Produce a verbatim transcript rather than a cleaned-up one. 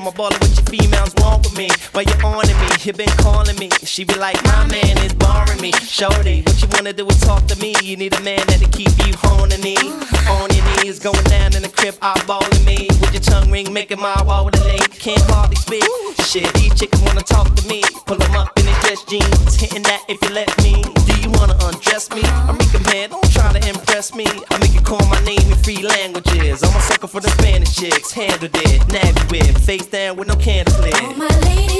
I'm a baller with your females want with me. While you're on to me, you been calling me. She be like, my man is barring me. Shorty, what you wanna do is talk to me. You need a man that'll keep you honing me. On your knees, going down in the crib, eyeballing me. With your tongue ring, making my wall with a lake. Can't hardly speak. Shit, these chickens wanna talk to me. Pull them up in their dress jeans. Hitting that if you let me. Do you wanna undress me? I make a man, don't try to impress me. I make you call my name in three languages. I'm a sucker for the Spanish chicks. Handled it, nabbed with. Face down with no candle lit. Oh, my lady.